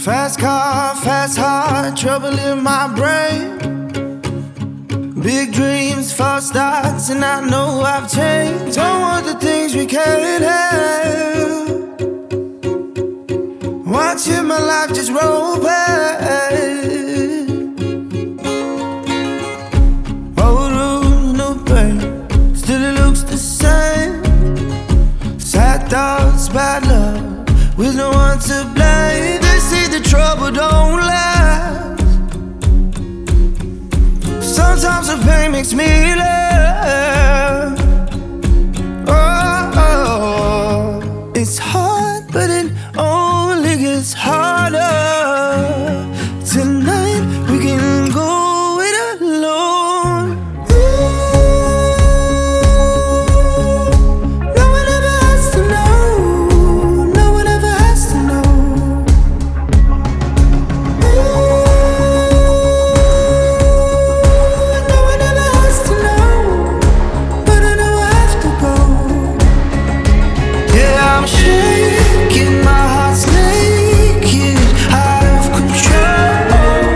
Fast car, fast heart, trouble in my brain. Big dreams, false starts, and I know I've changed. Don't want the things we can't have. Watching my life just roll past. Old rules, new pain, still it looks the same. Sad thoughts, bad love, with no one to blame. They say the trouble don't last. Sometimes the pain makes me laugh. Oh, it's hard, but it only gets harder. Tonight we can go it alone. No one ever has to know. No one ever has to know. No one ever has to know. But I know I have to go. Yeah, I'm shaking, my heart's naked, out of control.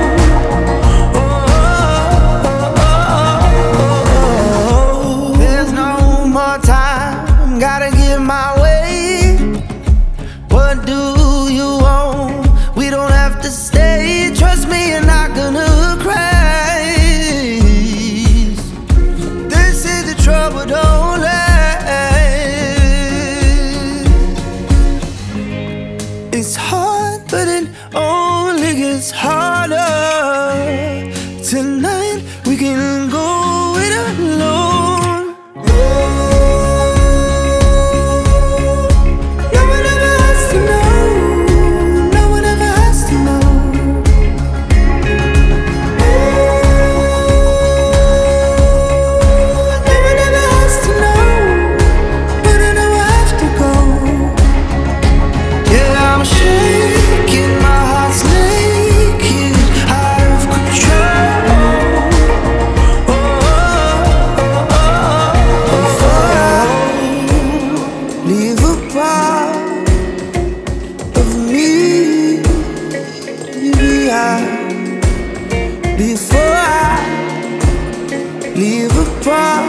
There's no more time, gotta get my way. What do you want? We don't have to stay. Trust me, you're not gonna crash. They say the trouble don't last. It's hard, but it only gets harder. Tonight we can go it alone. No one ever has to know. No one ever has to know. No one ever has to know. But I know I have to go. Yeah, I'm shaking, my heart's naked, out of control. Before I leave a part of me behind, before I leave a part